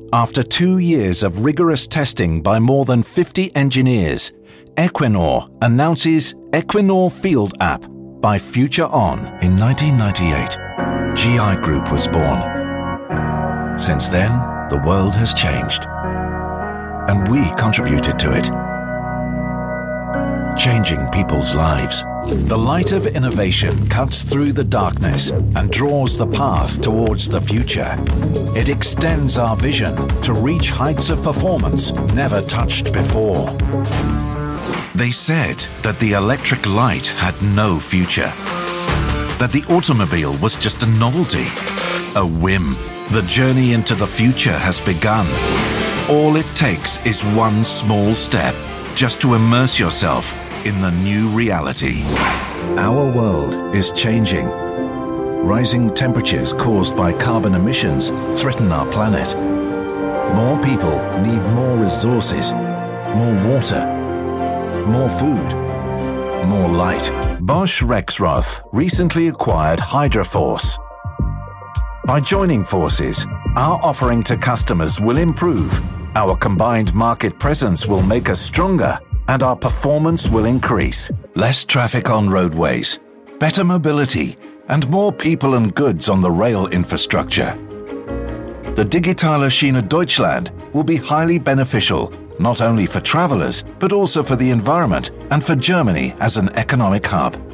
After 2 years of rigorous testing by more than 50 engineers, Equinor announces Equinor Field App by Future On. In 1998, GI Group was born. Since then, the world has changed, and we contributed to it, changing people's lives. The light of innovation cuts through the darkness and draws the path towards the future. It extends our vision to reach heights of performance never touched before. They said that the electric light had no future, that the automobile was just a novelty, a whim. The journey into the future has begun. All it takes is one small step, just to immerse yourself in the new reality. Our world is changing. Rising temperatures caused by carbon emissions threaten our planet. More people need more resources, more water, more food, more light. Bosch Rexroth recently acquired Hydroforce. By joining forces, our offering to customers will improve, our combined market presence will make us stronger, and our performance will increase. Less traffic on roadways, better mobility, and more people and goods on the rail infrastructure. The Digitale Schiene Deutschland will be highly beneficial, not only for travelers, but also for the environment and for Germany as an economic hub.